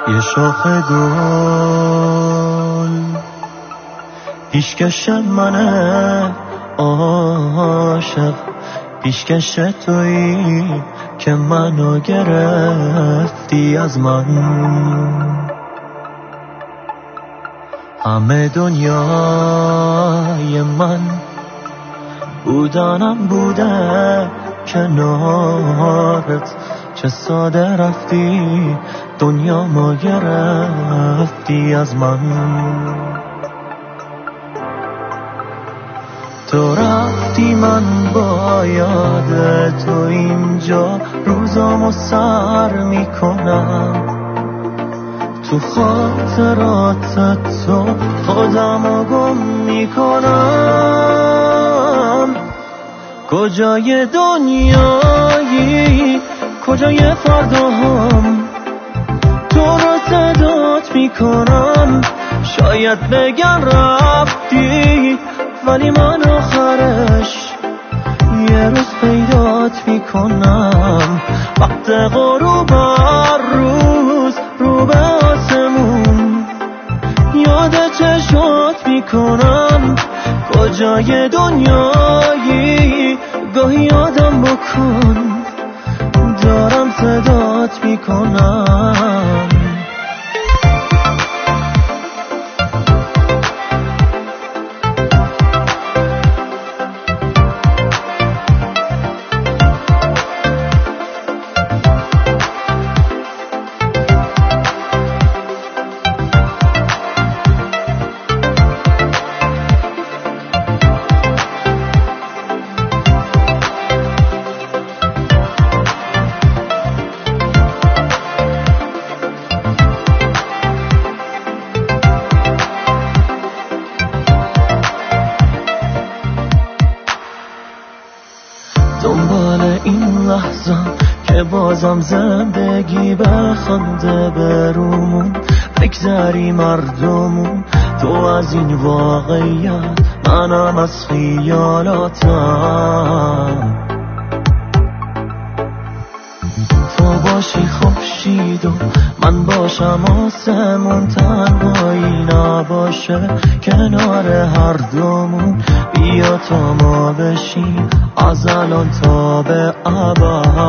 یه شاخ گل پیشکش منه عاشق، پیشکش تویی که منو گرفتی از من. همه دنیای من بودنم بوده کنارت، چه ساده رفتی دنیا ما گرفتی از من. تو رفتی من با یاد تو اینجا روزامو سر میکنم، تو خاطرات تو خودمو گم میکنم. کجای دنیایی کجای فرداهام، تو رو صدات میکنم. شاید بگن رفتی ولی من آخرش یه روز پیدات میکنم. وقت غروب هر روز رو به آسمون یاد چشمات میکنم. کجای دنیایی گاهی یادم بکن، دارم صدات میکنم. دنبال این لحظه که بازم زندگی بخنده برومون، بگذری مردمون. تو از این واقعیت منم از خیالاتم. تو باشی خورشید و من باشم آسمون، تنهایی نباشه کنار هر دومون. بیا تا ما بشیم از الان تا به ابد.